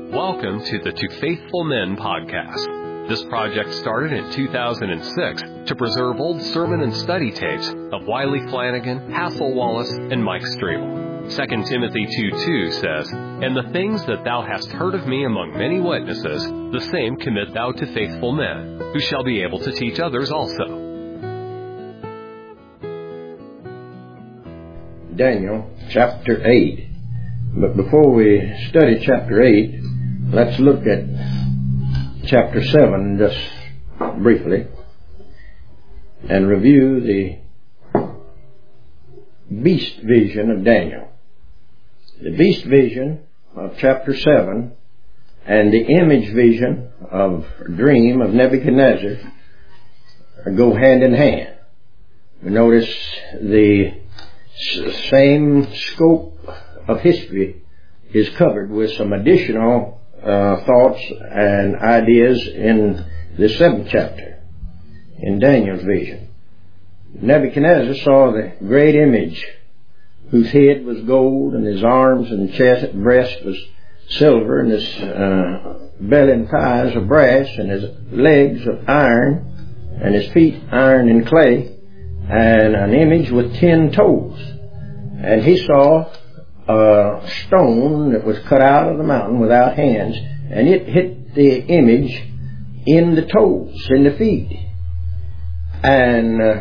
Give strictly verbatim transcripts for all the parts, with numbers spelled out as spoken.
Welcome to the To Faithful Men podcast. This project started in two thousand six to preserve old sermon and study tapes of Wiley Flanagan, Hassel Wallace, and Mike Strable. Second Timothy two two says, "And the things that thou hast heard of me among many witnesses, the same commit thou to faithful men, who shall be able to teach others also." Daniel chapter eight. But before we study chapter eight, let's look at chapter seven just briefly and review the beast vision of Daniel. The beast vision of chapter seven and the image vision of dream of Nebuchadnezzar go hand in hand. Notice the same scope of history is covered with some additional uh, thoughts and ideas in the seventh chapter in Daniel's vision. Nebuchadnezzar saw the great image whose head was gold and his arms and chest and breast was silver and his uh, belly and thighs of brass and his legs of iron and his feet iron and clay, and an image with ten toes. And he saw a stone that was cut out of the mountain without hands, and it hit the image in the toes, in the feet. And uh,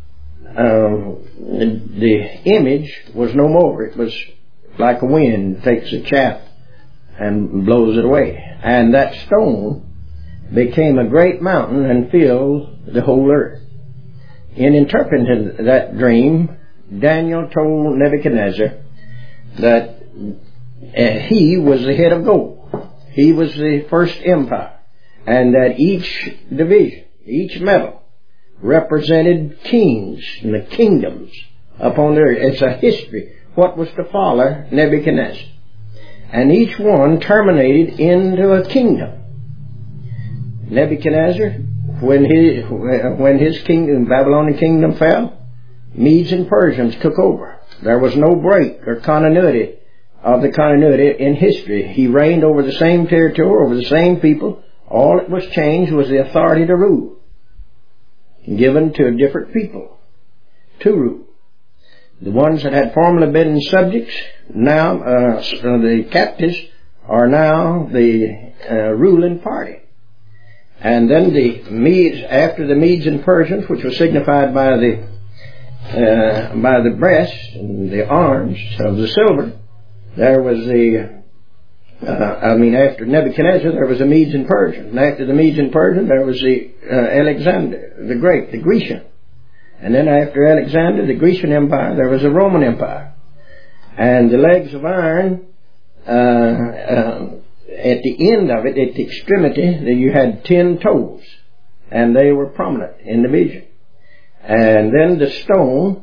um, the, the image was no more. It was like a wind takes a chaff and blows it away. And that stone became a great mountain and filled the whole earth. In interpreting that dream, Daniel told Nebuchadnezzar that uh, he was the head of gold. He was the first empire. And that each division, each metal, represented kings and the kingdoms upon the earth. It's a history. What was to follow Nebuchadnezzar? And each one terminated into a kingdom. Nebuchadnezzar, when his, when his kingdom, Babylonian kingdom fell, Medes and Persians took over. There was no break or continuity of the continuity in history. He reigned over the same territory, over the same people. All that was changed was the authority to rule, given to a different people to rule. The ones that had formerly been subjects, now uh, the captives, are now the uh, ruling party. And then the Medes, after the Medes and Persians, which was signified by the Uh, by the breast and the arms of the silver, there was the, uh, I mean, after Nebuchadnezzar, there was the Medes and Persians. And after the Medes and Persians, there was the uh, Alexander the Great, the Grecian. And then after Alexander, the Grecian Empire, there was the Roman Empire. And the legs of iron, uh, uh, at the end of it, at the extremity, you had ten toes. And they were prominent in the vision. And then the stone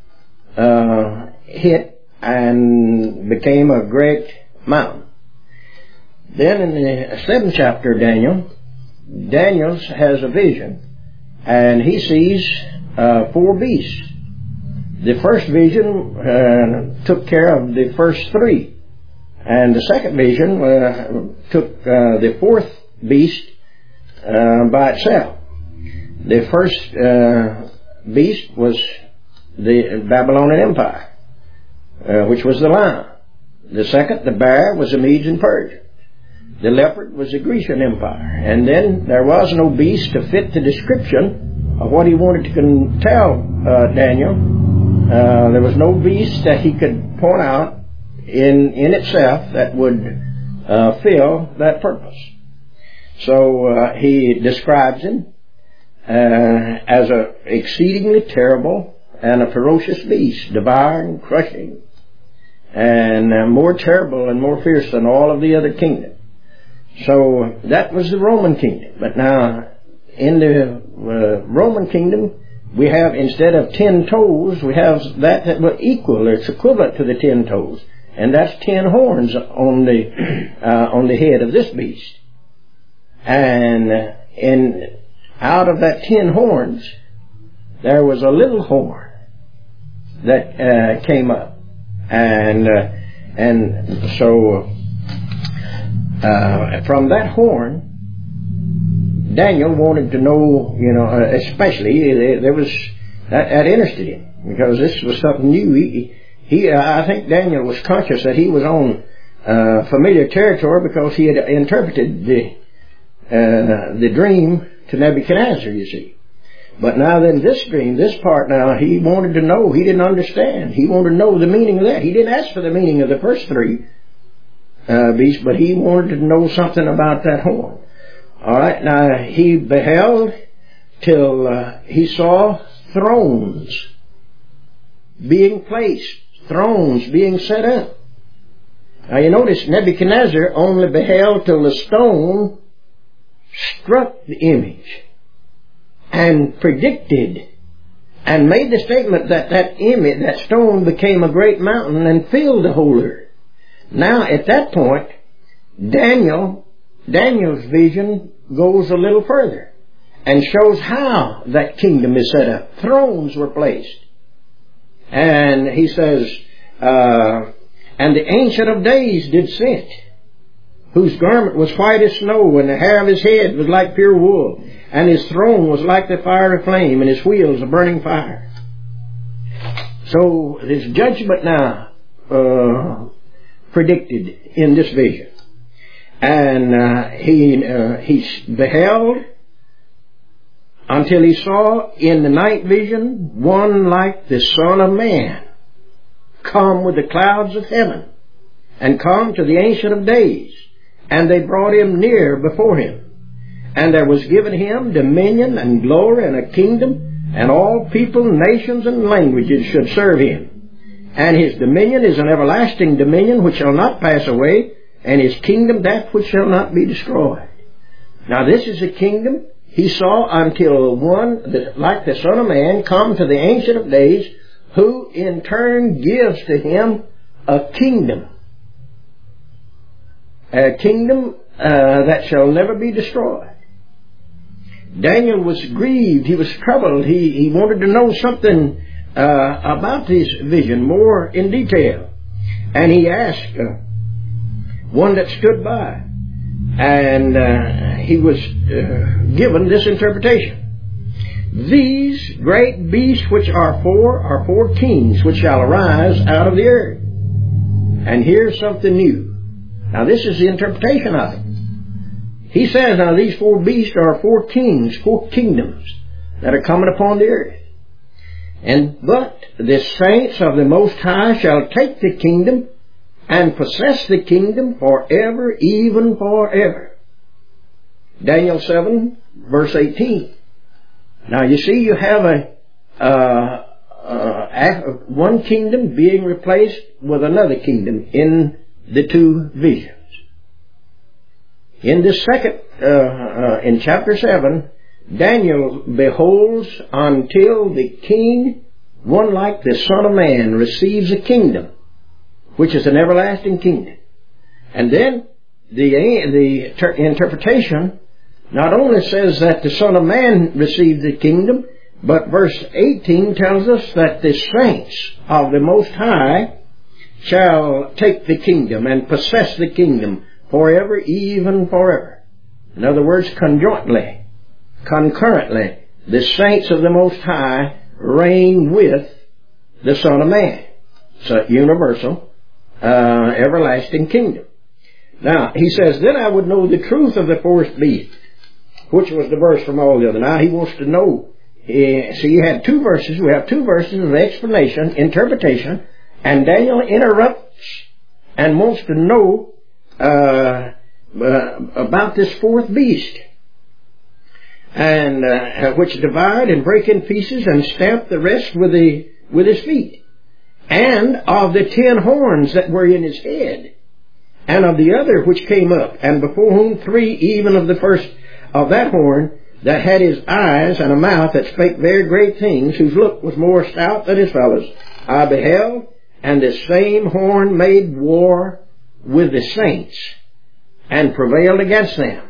uh, hit and became a great mountain. Then in the seventh chapter of Daniel, Daniel has a vision, and he sees uh, four beasts. The first vision uh, took care of the first three, and the second vision uh, took uh, the fourth beast uh, by itself. The first uh, beast was the Babylonian Empire, uh, which was the lion. The second, the bear, was the Medes and Persians. The leopard was the Grecian Empire. And then there was no beast to fit the description of what he wanted to con- tell uh, Daniel. Uh, there was no beast that he could point out in, in itself that would uh, fill that purpose. So uh, he describes him Uh, as a exceedingly terrible and a ferocious beast, devouring, crushing, and uh, more terrible and more fierce than all of the other kingdoms. So that was the Roman kingdom. But now in the uh, Roman kingdom, we have, instead of ten toes, we have that that will equal, or it's equivalent to the ten toes, and that's ten horns on the uh, on the head of this beast. And uh, in out of that ten horns, there was a little horn that uh, came up. And uh, and so uh, from that horn, Daniel wanted to know, you know, uh, especially, uh, there was, that, that interested him, because this was something new. He, he uh, I think Daniel was conscious that he was on uh, familiar territory, because he had interpreted the, uh, the dream to Nebuchadnezzar, you see. But now then, this dream, this part now, he wanted to know. He didn't understand. He wanted to know the meaning of that. He didn't ask for the meaning of the first three uh, beasts, but he wanted to know something about that horn. All right, now he beheld till uh, he saw thrones being placed, thrones being set up. Now you notice Nebuchadnezzar only beheld till the stone struck the image, and predicted and made the statement that that image, that stone, became a great mountain and filled the whole earth. Now at that point, Daniel, Daniel's vision goes a little further and shows how that kingdom is set up. Thrones were placed. And he says, uh, and the Ancient of Days did sit, whose garment was white as snow, and the hair of his head was like pure wool, and his throne was like the fiery flame, and his wheels a burning fire. So there's judgment now uh, predicted in this vision. And uh, he uh, he beheld until he saw in the night vision one like the Son of Man come with the clouds of heaven, and come to the Ancient of Days. And they brought him near before him. And there was given him dominion and glory and a kingdom, and all people, nations, and languages should serve him. And his dominion is an everlasting dominion which shall not pass away, and his kingdom that which shall not be destroyed. Now this is a kingdom he saw until one, like the Son of Man, come to the Ancient of Days, who in turn gives to him a kingdom. A kingdom uh, that shall never be destroyed. Daniel was grieved. He was troubled. He, he wanted to know something uh, about this vision more in detail. And he asked uh, one that stood by. And uh, he was uh, given this interpretation. These great beasts which are four are four kings which shall arise out of the earth. And here's something new. Now this is the interpretation of it. He says, now these four beasts are four kings, four kingdoms that are coming upon the earth. And but the saints of the Most High shall take the kingdom and possess the kingdom forever, even forever. Daniel seven, verse eighteen. Now you see, you have a uh, uh, one kingdom being replaced with another kingdom in the two visions. In this second, uh, uh, in chapter seven, Daniel beholds until the king, one like the Son of Man, receives a kingdom, which is an everlasting kingdom. And then the, the ter- interpretation not only says that the Son of Man received the kingdom, but verse eighteen tells us that the saints of the Most High shall take the kingdom and possess the kingdom forever, even forever. In other words, conjointly, concurrently, the saints of the Most High reign with the Son of Man. So, universal, uh, everlasting kingdom. Now, he says, then I would know the truth of the fourth beast, which was diverse from all the other. Now, he wants to know. Uh, so you had two verses. We have two verses of explanation, interpretation, and Daniel interrupts and wants to know uh, uh, about this fourth beast, and uh, which divide and break in pieces and stamp the rest with the with his feet, and of the ten horns that were in his head, and of the other which came up, and before whom three even of the first of that horn that had his eyes and a mouth that spake very great things, whose look was more stout than his fellows, I beheld. And the same horn made war with the saints and prevailed against them,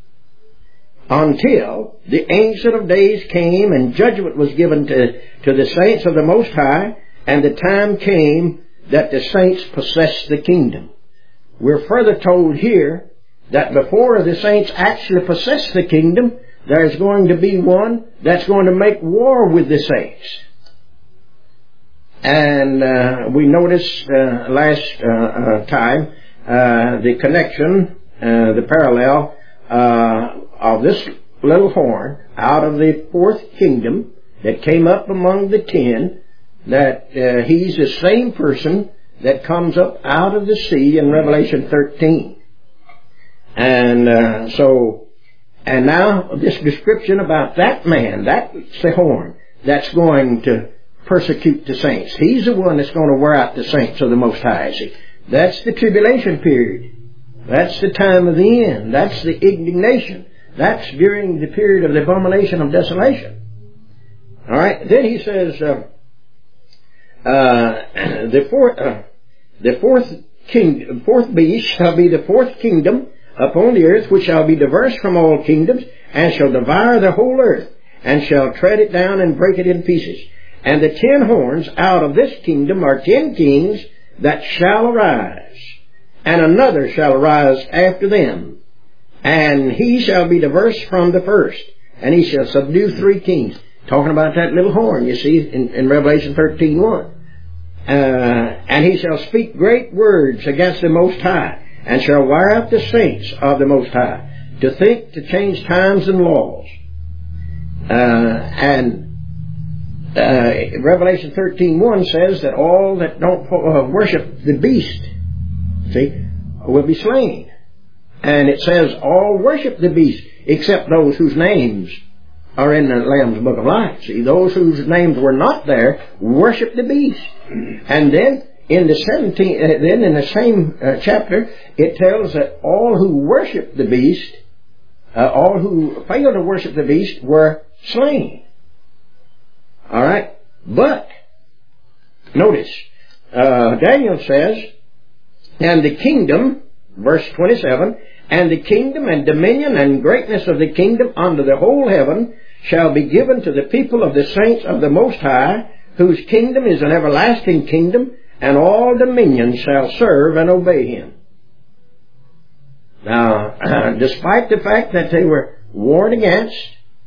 until the Ancient of Days came and judgment was given to, to the saints of the Most High, and the time came that the saints possessed the kingdom. We're further told here that before the saints actually possess the kingdom, there's going to be one that's going to make war with the saints. And uh, we noticed uh, last uh, uh, time uh, the connection, uh, the parallel uh, of this little horn out of the fourth kingdom that came up among the ten, that uh, he's the same person that comes up out of the sea in Revelation thirteen. And uh, so, and now this description about that man, that's the horn, that's going to persecute the saints. He's the one that's going to wear out the saints of the Most High. See, that's the tribulation period. That's the time of the end. That's the indignation. That's during the period of the abomination of desolation. All right. Then he says, uh, uh, the fourth, uh, the fourth king, fourth beast shall be the fourth kingdom upon the earth, which shall be diverse from all kingdoms, and shall devour the whole earth, and shall tread it down and break it in pieces. And the ten horns out of this kingdom are ten kings that shall arise, and another shall arise after them, and he shall be diverse from the first, and he shall subdue three kings. Talking about that little horn, you see, in, in Revelation thirteen one. Uh, and he shall speak great words against the Most High, and shall wear out the saints of the Most High, to think to change times and laws. Uh, and uh, Revelation thirteen one says that all that don't uh, worship the beast, see, will be slain. And it says all worship the beast, except those whose names are in the Lamb's Book of Life. See, those whose names were not there worship the beast. And then in the seventeenth, uh, then in the same uh, chapter, it tells that all who worship the beast, uh, all who failed to worship the beast, were slain. All right, but notice uh, Daniel says, and the kingdom, verse twenty-seven, and the kingdom and dominion and greatness of the kingdom under the whole heaven shall be given to the people of the saints of the Most High, whose kingdom is an everlasting kingdom, and all dominions shall serve and obey him. Now, despite the fact that they were warned against,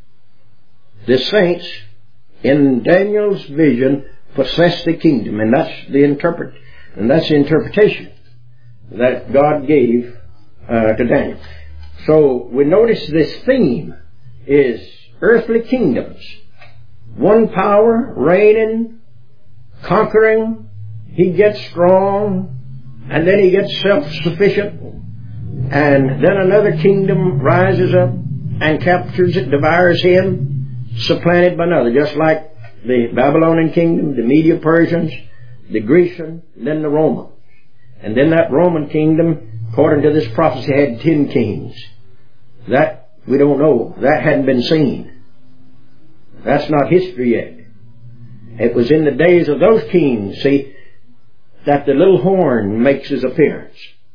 the saints in Daniel's vision possess the kingdom, and that's the interpret, and that's the interpretation that God gave uh, to Daniel. So we notice this theme is earthly kingdoms, one power reigning, conquering. He gets strong, and then he gets self-sufficient, and then another kingdom rises up and captures it, devours him, supplanted by another, just like the Babylonian kingdom, the Medo-Persians, the Grecian, then the Roman. And then that Roman kingdom, according to this prophecy, had ten kings. That we don't know. That hadn't been seen. That's not history yet. It was in the days of those kings, see, that the little horn makes his appearance.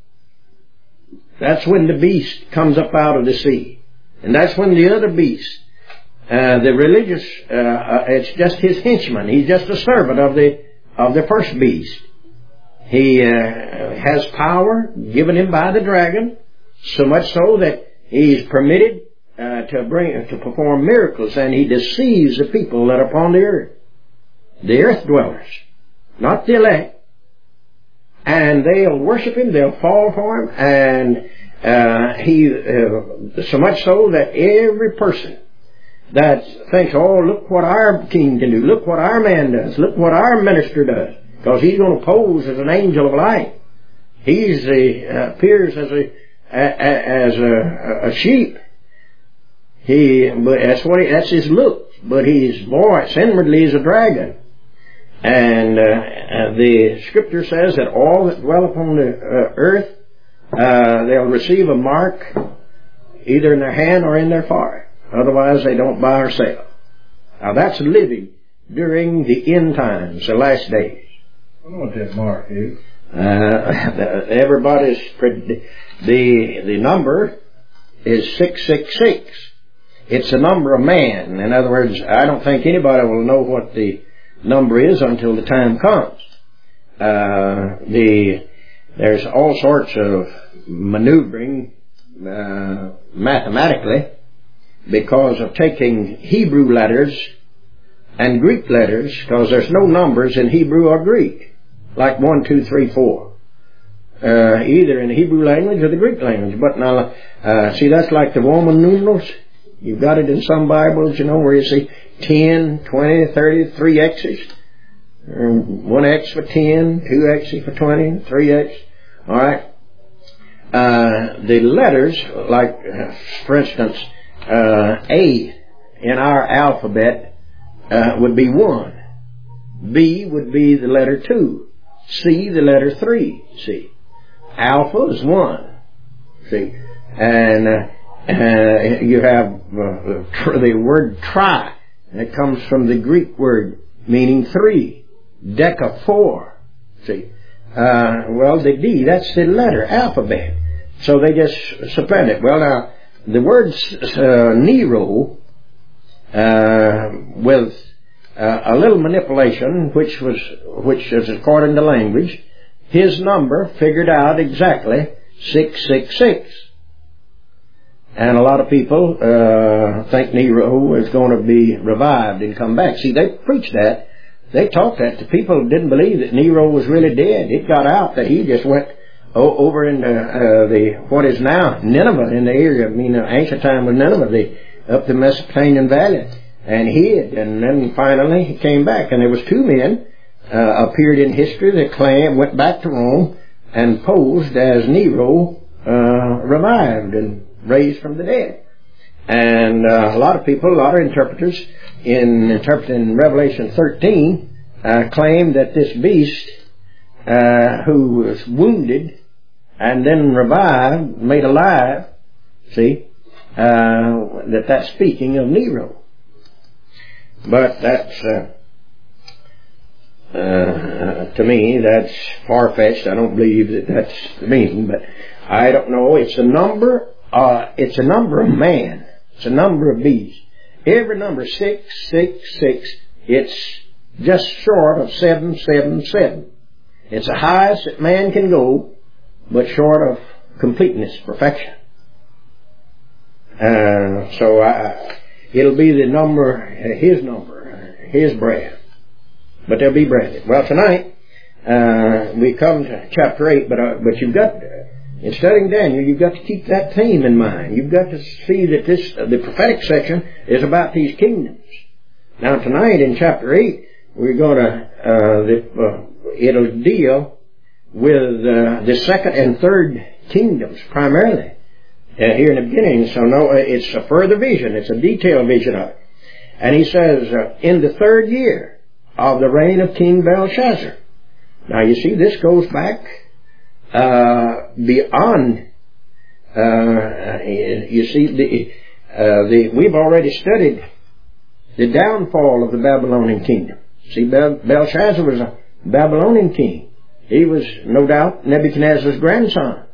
That's when the beast comes up out of the sea. And that's when the other beast, uh, the religious, uh, uh, it's just his henchman. He's just a servant of the of the first beast. He uh, has power given him by the dragon, so much so that he's permitted uh, to bring to perform miracles, and he deceives the people that are upon the earth, the earth dwellers, not the elect. And they'll worship him, they'll fall for him, and uh, he uh, so much so that every person that thinks, oh, look what our king can do, look what our man does, look what our minister does, because he's going to pose as an angel of light. He's a, uh, appears as a as a, a sheep. He, but that's what he, that's his look. But his voice inwardly is a dragon. And uh, the Scripture says that all that dwell upon the uh, earth, uh, they'll receive a mark either in their hand or in their forehead. Otherwise, they don't buy or sell. Now, that's living during the end times, the last days. I don't know what that mark is. Uh, everybody's pretty, the the number is six six six. It's the number of man. In other words, I don't think anybody will know what the number is until the time comes. Uh, the there's all sorts of maneuvering uh, mathematically because of taking Hebrew letters and Greek letters, because there's no numbers in Hebrew or Greek, like one, two, three, four, uh, either in the Hebrew language or the Greek language. But now, uh, see, that's like the Roman numerals. You've got it in some Bibles, you know, where you see ten, twenty, thirty, three X's. one X for ten, two X's for twenty, three X. Alright. Uh, the letters, like, uh, for instance, uh, A in our alphabet uh, would be one. B would be the letter two. C, the letter three. See. Alpha is one. See. And uh, uh, you have uh, tr- the word tri. It comes from the Greek word meaning three. Deca, four. See. Uh, well, the D, that's the letter, alphabet. So they just supplant it. Well, now, the word uh, Nero, uh, with uh, a little manipulation, which was, which is according to language, his number figured out exactly six six six. And a lot of people uh, think Nero is going to be revived and come back. See, they preach that. They taught that to people who didn't believe that Nero was really dead. It got out that he just went o- over into uh, the what is now Nineveh, in the area. I mean, the ancient time was Nineveh, the, up the Mesopotamian Valley, and hid. And then finally he came back. And there was two men uh, appeared in history that claimed, went back to Rome and posed as Nero uh, revived and raised from the dead. And uh, a lot of people, a lot of interpreters, in interpreting Revelation thirteen, uh, claim that this beast, uh, who was wounded and then revived, made alive, see, uh, that that's speaking of Nero. But that's, uh, uh, to me, that's far-fetched. I don't believe that that's the meaning, but I don't know. It's a number, uh, it's a number of man. It's a number of beasts. Every number, six, six, six, it's just short of seven, seven, seven. It's the highest that man can go, but short of completeness, perfection. Uh, so I, it'll be the number, his number, his breath. But they'll be breathed. Well, tonight, uh, we come to chapter eight, but, uh, but you've got, in studying Daniel, you've got to keep that theme in mind. You've got to see that this, uh, the prophetic section is about these kingdoms. Now tonight in chapter eight, we're going to, uh, the, uh, it'll deal with uh, the second and third kingdoms primarily uh, here in the beginning. So no, it's a further vision. It's a detailed vision of it. And he says, uh, in the third year of the reign of King Belshazzar. Now you see, this goes back Uh, beyond, uh, you see, the, uh, the, we've already studied the downfall of the Babylonian kingdom. See, Bel- Belshazzar was a Babylonian king. He was, no doubt, Nebuchadnezzar's grandson.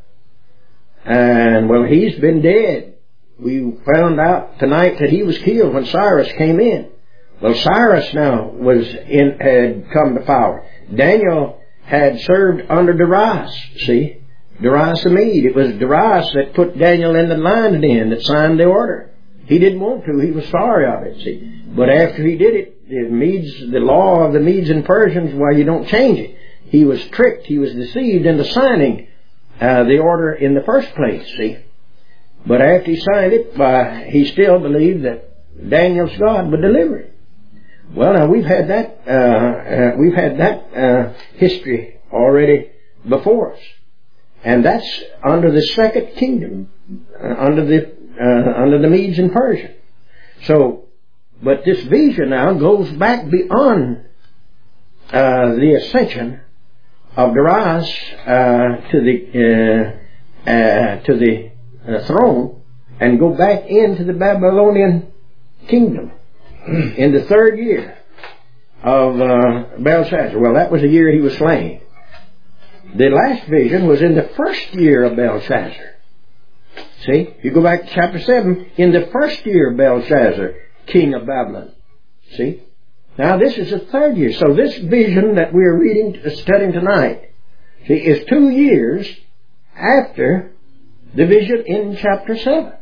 And, well, he's been dead. We found out tonight that he was killed when Cyrus came in. Well, Cyrus now was in, had come to power. Daniel had served under Darius, see? Darius the Mede. It was Darius that put Daniel in the lion's den, that signed the order. He didn't want to. He was sorry of it, see? But after he did it, the Medes, the law of the Medes and Persians, well, you don't change it. He was tricked. He was deceived into signing uh, the order in the first place, see? But after he signed it, uh, he still believed that Daniel's God would deliver it. Well, now we've had that uh, uh, we've had that uh, history already before us, and that's under the second kingdom, uh, under the uh, under the Medes and Persians. So, but this vision now goes back beyond uh, the ascension of Darius uh, to the uh, uh, to the uh, throne, and go back into the Babylonian kingdom. In the third year of uh, Belshazzar. Well, that was the year he was slain. The last vision was in the first year of Belshazzar. See, you go back to chapter seven, in the first year of Belshazzar, king of Babylon. See? Now this is the third year. So this vision that we're reading, studying tonight, see, is two years after the vision in chapter seven.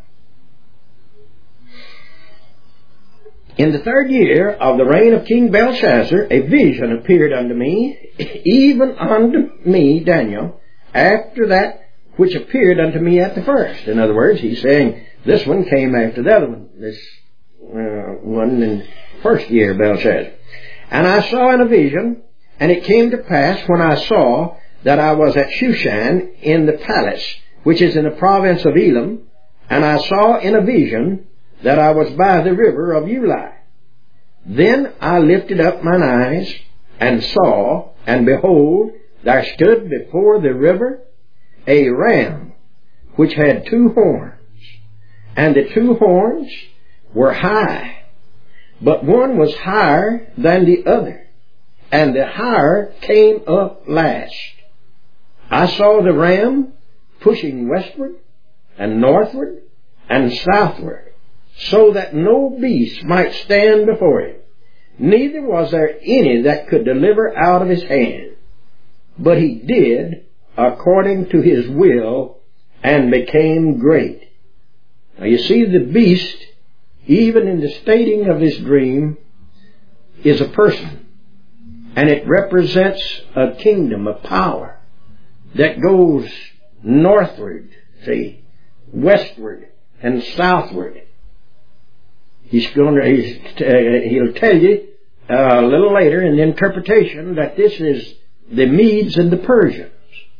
In the third year of the reign of King Belshazzar, a vision appeared unto me, even unto me, Daniel, after that which appeared unto me at the first. In other words, he's saying this one came after the other one, this uh, one in the first year of Belshazzar. And I saw in a vision, and it came to pass when I saw that I was at Shushan in the palace, which is in the province of Elam, and I saw in a vision that I was by the river of Ulai. Then I lifted up mine eyes and saw, and behold, there stood before the river a ram which had two horns, and the two horns were high, but one was higher than the other, and the higher came up last. I saw the ram pushing westward and northward and southward, so that no beast might stand before him. Neither was there any that could deliver out of his hand. But he did according to his will, and became great. Now you see, the beast, even in the stating of this dream, is a person. And it represents a kingdom, a power, that goes northward, see, westward, and southward. He's going to, he's, uh, he'll tell you uh, a little later in the interpretation that this is the Medes and the Persians.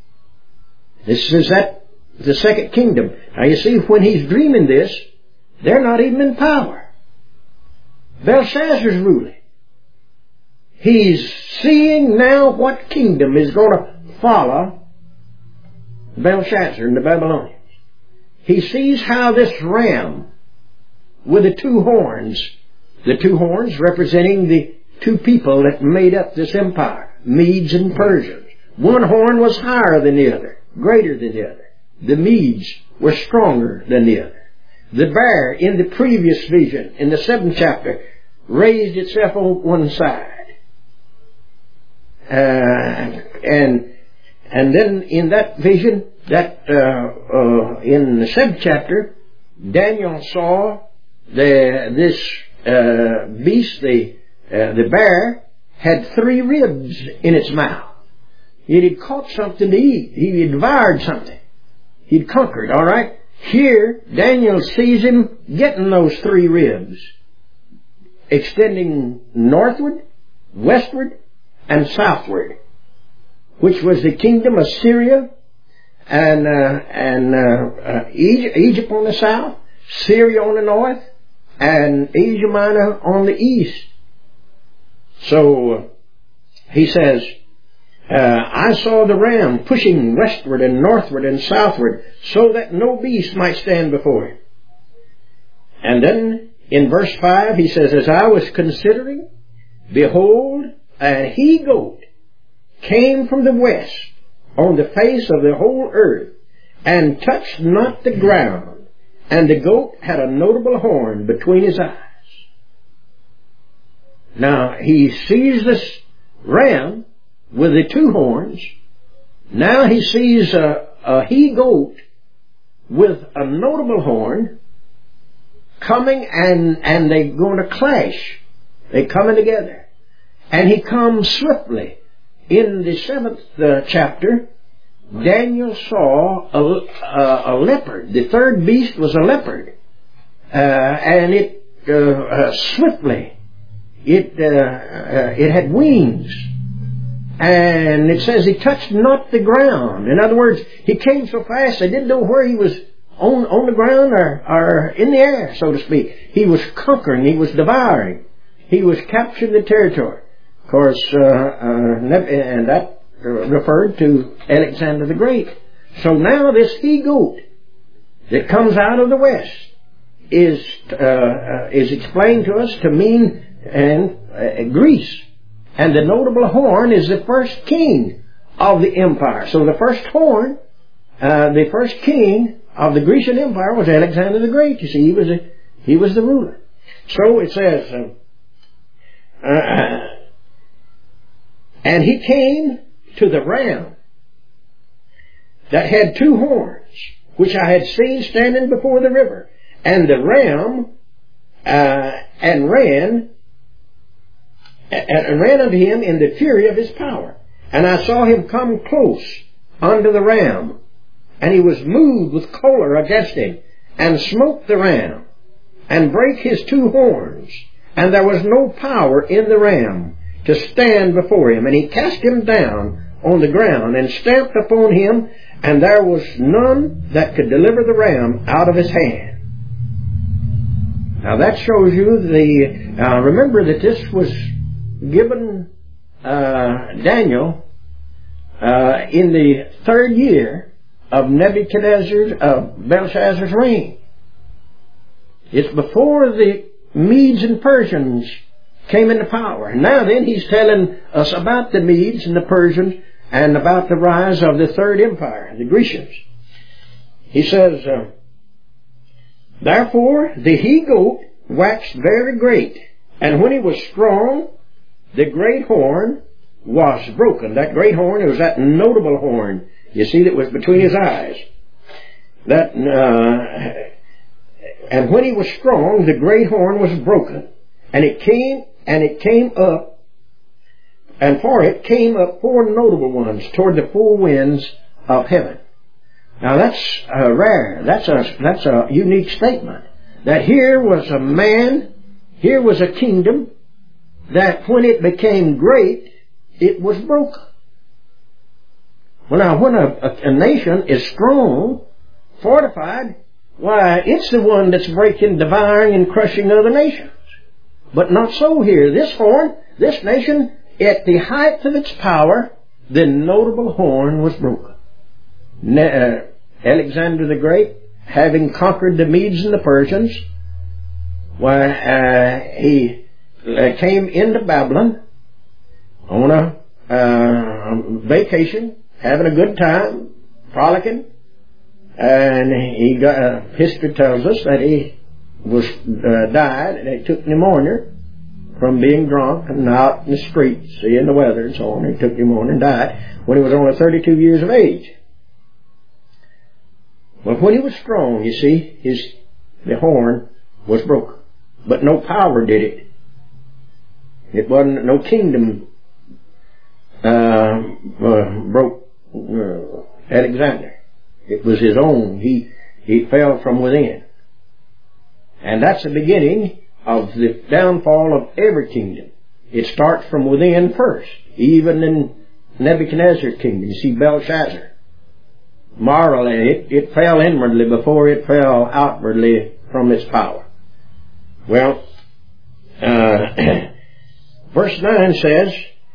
This is that the second kingdom. Now you see, when he's dreaming this, they're not even in power. Belshazzar's ruling. He's seeing now what kingdom is going to follow Belshazzar and the Babylonians. He sees how this ram with the two horns, the two horns representing the two people that made up this empire, Medes and Persians. One horn was higher than the other, greater than the other. The Medes were stronger than the other. The bear in the previous vision, in the seventh chapter, raised itself on one side. Uh, and and then in that vision, that uh, uh, in the seventh chapter, Daniel saw the this uh, beast, the uh, the bear, had three ribs in its mouth. It had caught something to eat. He had devoured something. He'd conquered, all right? Here, Daniel sees him getting those three ribs, extending northward, westward, and southward, which was the kingdom of Syria and uh, and uh, uh, Egypt, Egypt on the south, Syria on the north, and Asia Minor on the east. So uh, he says, uh, I saw the ram pushing westward and northward and southward, so that no beast might stand before him. And then in verse five he says, as I was considering, behold, a he-goat came from the west on the face of the whole earth, and touched not the ground, and the goat had a notable horn between his eyes. Now he sees this ram with the two horns. Now he sees a, a he-goat with a notable horn coming, and, and they're going to clash. They're coming together. And he comes swiftly. In the seventh uh, chapter, Daniel saw a, a, a leopard. The third beast was a leopard. Uh, and it uh, uh, swiftly, it, uh, uh, it had wings. And it says he touched not the ground. In other words, he came so fast they didn't know where he was, on, on the ground or, or in the air, so to speak. He was conquering. He was devouring. He was capturing the territory. Of course, uh, uh, and that referred to Alexander the Great. So now this he-goat that comes out of the west is uh, uh, is explained to us to mean and uh, Greece. And the notable horn is the first king of the empire. So the first horn, uh, the first king of the Grecian Empire was Alexander the Great. You see, he was a, he was the ruler. So it says, uh, uh, and he came to the ram that had two horns, which I had seen standing before the river. And the ram, uh, and ran, and, and ran unto him in the fury of his power. And I saw him come close unto the ram, and he was moved with choler against him, and smote the ram, and brake his two horns, and there was no power in the ram to stand before him. And he cast him down on the ground, and stamped upon him, and there was none that could deliver the ram out of his hand. Now that shows you the, uh, remember that this was given uh, Daniel uh, in the third year of Nebuchadnezzar's, of Belshazzar's reign. It's before the Medes and Persians came into power. And now then he's telling us about the Medes and the Persians and about the rise of the third empire, the Grecians. He says, uh, therefore the he-goat waxed very great, and when he was strong, the great horn was broken. That great horn, it was that notable horn, you see, that was between his eyes. That, uh, and when he was strong, the great horn was broken, and it came, and it came up, and for it came up four notable ones toward the four winds of heaven. Now that's uh, rare. That's a that's a unique statement. That here was a man, here was a kingdom, that when it became great, it was broken. Well, now, when a, a, a nation is strong, fortified, why, it's the one that's breaking, devouring, and crushing other nations. But not so here. This horn, this nation, at the height of its power, the notable horn was broken. Ne- uh, Alexander the Great, having conquered the Medes and the Persians, why, uh, he uh, came into Babylon on a uh, vacation, having a good time, frolicking, and he got, uh, history tells us that he was uh, died, and they took pneumonia from being drunk and out in the streets, seeing the weather and so on. He took pneumonia and died when he was only thirty-two years of age. But when he was strong, you see, his the horn was broken. But no power did it. It wasn't, no kingdom uh, uh, broke uh, Alexander. It was his own. He, he fell from within. And that's the beginning of the downfall of every kingdom. It starts from within first. Even in Nebuchadnezzar's kingdom, you see Belshazzar. Morally, it, it fell inwardly before it fell outwardly from its power. Well, uh, verse nine says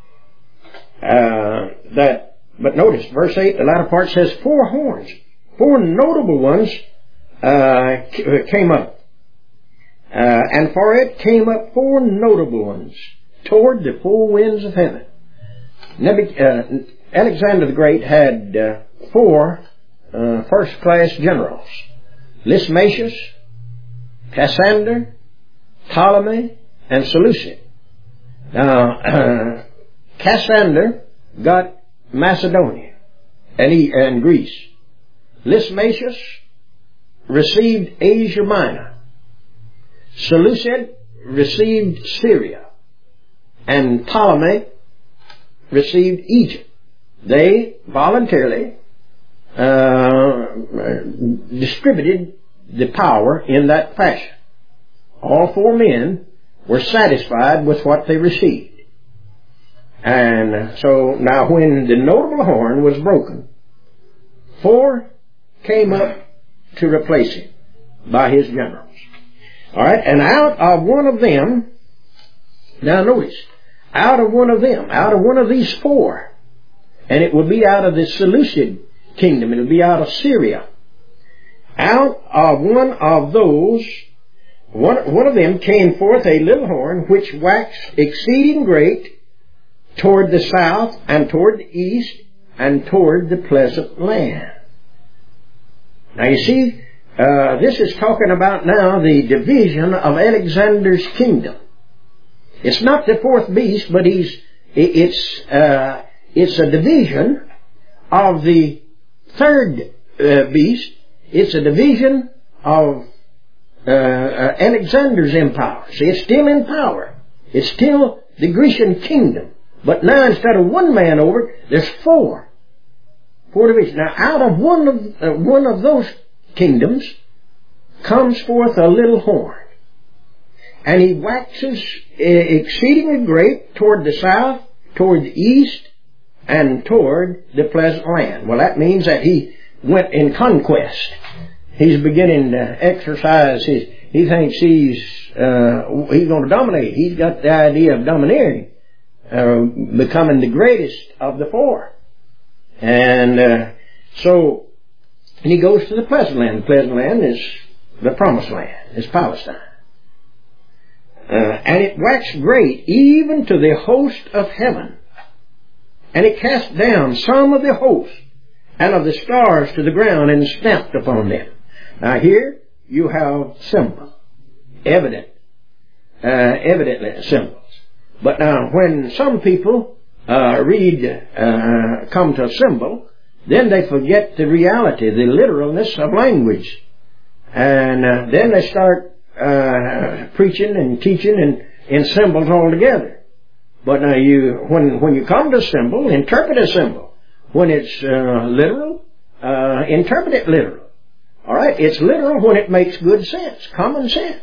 uh, that, but notice, verse eight, the latter part says four horns, four notable ones uh, came up. Uh, and for it came up four notable ones toward the four winds of heaven. Nebuch- uh, Alexander the Great had uh, four uh, first-class generals: Lysimachus, Cassander, Ptolemy, and Seleucid. Now, uh, Cassander got Macedonia and, he, and Greece. Lysimachus received Asia Minor. Seleucid received Syria, and Ptolemy received Egypt. They voluntarily uh, distributed the power in that fashion. All four men were satisfied with what they received. And so now when the notable horn was broken, four came up to replace it by his generals. All right, and out of one of them, now notice, out of one of them, out of one of these four, and it would be out of the Seleucid kingdom, it would be out of Syria. Out of one of those, one, one of them came forth a little horn, which waxed exceeding great toward the south and toward the east and toward the pleasant land. Now you see, Uh, this is talking about now the division of Alexander's kingdom. It's not the fourth beast, but he's it's uh, it's a division of the third uh, beast It's a division of uh, uh, Alexander's empire. See, it's still in power. It's still the Grecian kingdom. But now instead of one man over it, there's four. Four divisions. Now out of one of, uh, one of those kingdoms comes forth a little horn. And he waxes uh, exceedingly great toward the south, toward the east, and toward the pleasant land. Well, that means that he went in conquest. He's beginning to exercise his, he thinks he's, uh, he's going to dominate. He's got the idea of domineering, uh, becoming the greatest of the four. And, uh, so, and he goes to the pleasant land. The pleasant land is the promised land, is Palestine. Uh, and it waxed great even to the host of heaven. And it cast down some of the host and of the stars to the ground and stamped upon them. Now here you have symbol, evident, uh, evidently symbols. But now when some people uh, read, uh, come to a symbol, then they forget the reality, the literalness of language. And uh, then they start uh, preaching and teaching in, in symbols altogether. But now you, when, when you come to a symbol, interpret a symbol. When it's uh, literal, uh, interpret it literal. Alright, it's literal when it makes good sense, common sense.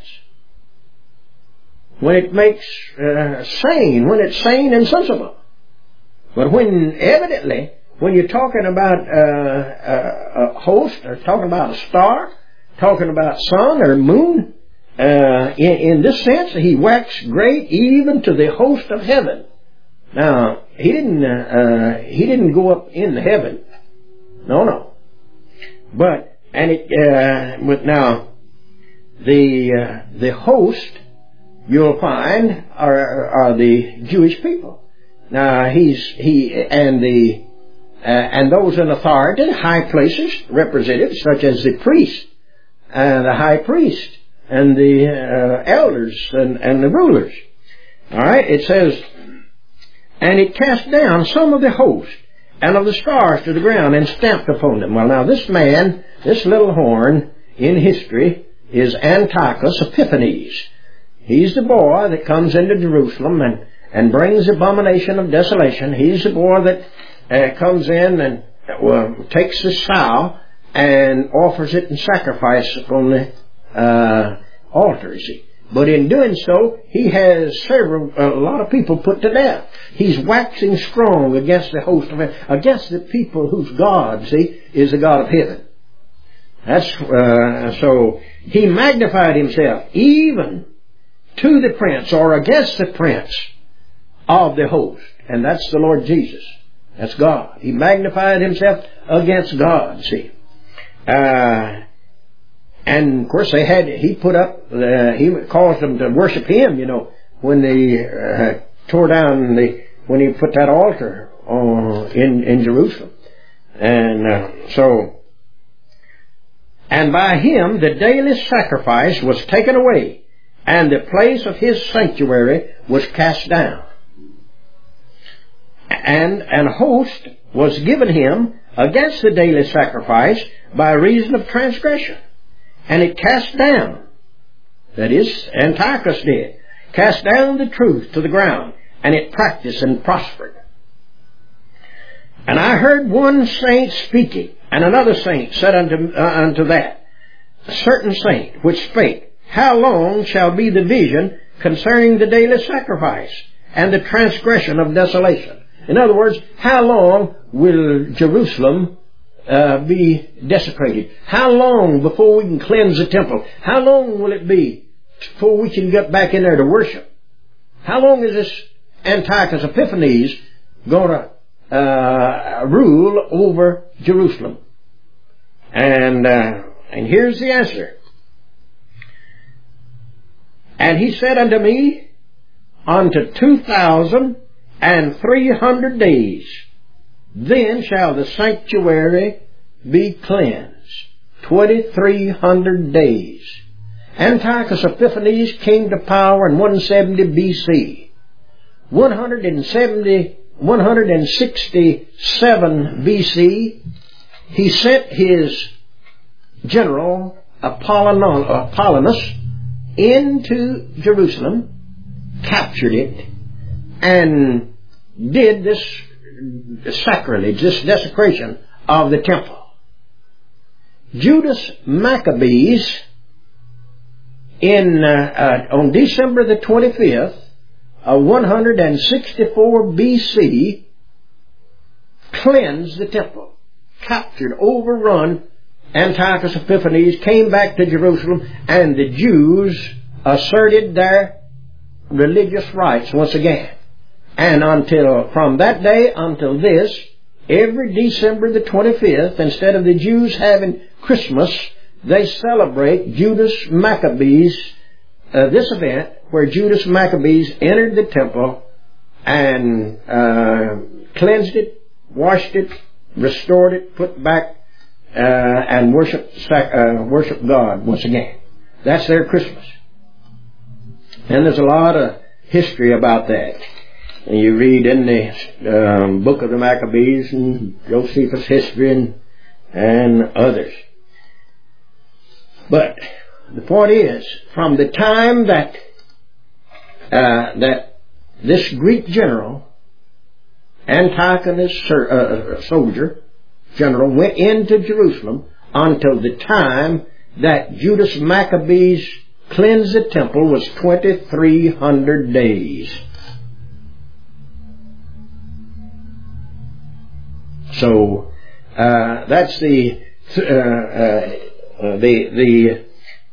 When it makes uh, sane, when it's sane and sensible. But when evidently, when you're talking about uh, a, a host, or talking about a star, talking about sun or moon, uh, in, in this sense, he waxed great even to the host of heaven. Now, he didn't, uh, he didn't go up into heaven. No, no. But, and it, uh, with now, the, uh, the host, you'll find, are, are the Jewish people. Now, he's, he, and the, uh, and those in authority, high places, representatives, such as the priest, and the high priest, and the, uh, elders, and, and the rulers. Alright, it says, and it cast down some of the host and of the stars to the ground and stamped upon them. Well, now this man, this little horn in history is Antiochus Epiphanes. He's the boy that comes into Jerusalem and, and brings abomination of desolation. He's the boy that uh, comes in and uh, takes the sow and offers it in sacrifice upon the uh, altar, you see. But in doing so, he has several, a lot of people put to death. He's waxing strong against the host of heaven, against the people whose God, see, is the God of heaven. That's, uh, so, he magnified himself even to the prince, or against the prince of the host. And that's the Lord Jesus. That's God. He magnified himself against God, see. Uh, And of course they had, he put up, uh, he caused them to worship him, you know, when they uh, tore down the, when he put that altar uh, in, in Jerusalem. And uh, so, and by him the daily sacrifice was taken away, and the place of his sanctuary was cast down. And an host was given him against the daily sacrifice by reason of transgression. And it cast down, that is, Antiochus did, cast down the truth to the ground, and it practiced and prospered. And I heard one saint speaking, and another saint said unto, uh, unto that, a certain saint, which spake, how long shall be the vision concerning the daily sacrifice, and the transgression of desolation? In other words, how long will Jerusalem Uh, be desecrated? How long before we can cleanse the temple? How long will it be before we can get back in there to worship? How long is this Antiochus Epiphanes going to uh, rule over Jerusalem? And uh, and here's the answer. And he said unto me, unto two thousand and three hundred days, then shall the sanctuary be cleansed. Twenty-three hundred days. Antiochus Epiphanes came to power in one seventy B C. one seventy, one sixty-seven B C, he sent his general Apollon- Apollonius into Jerusalem, captured it, and did this sacrilege, this desecration of the temple. Judas Maccabees, in uh, uh, on December the twenty-fifth of one sixty-four B C, cleansed the temple, captured, overrun Antiochus Epiphanes, came back to Jerusalem, and the Jews asserted their religious rights once again. And until, from that day until this, every December the twenty-fifth, instead of the Jews having Christmas, they celebrate Judas Maccabees, uh, this event where Judas Maccabees entered the temple and uh, cleansed it, washed it, restored it, put back, uh, and worshiped, uh, worshiped God once again. That's their Christmas. And there's a lot of history about that. And you read in the um, book of the Maccabees and Josephus' history and, and others. But the point is, from the time that uh, that this Greek general, Antiochus uh, soldier, general, went into Jerusalem until the time that Judas Maccabees cleansed the temple was twenty-three hundred days. So uh, that's the uh, uh, uh, the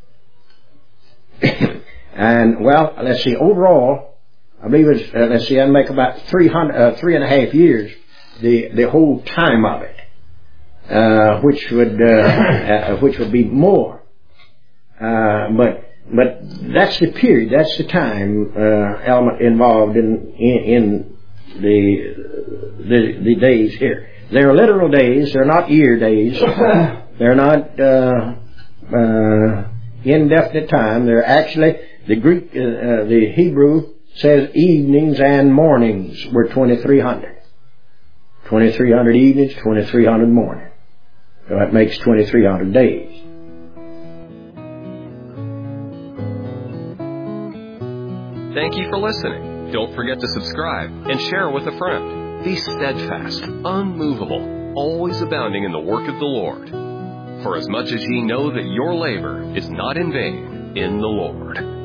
the and well, let's see. Overall, I believe it's uh, let's see. I make about three hundred, uh, three and a half years. The the whole time of it, uh, which would uh, uh, which would be more, uh, but but that's the period. That's the time uh, element involved in in, in the, the the days here. They're literal days. They're not year days. They're not uh, uh, indefinite time. They're actually, the Greek, uh, uh, the Hebrew says evenings and mornings were twenty-three hundred. twenty-three hundred evenings, twenty-three hundred mornings. So that makes twenty-three hundred days. Thank you for listening. Don't forget to subscribe and share with a friend. Be steadfast, unmovable, always abounding in the work of the Lord. For as much as ye know that your labor is not in vain in the Lord.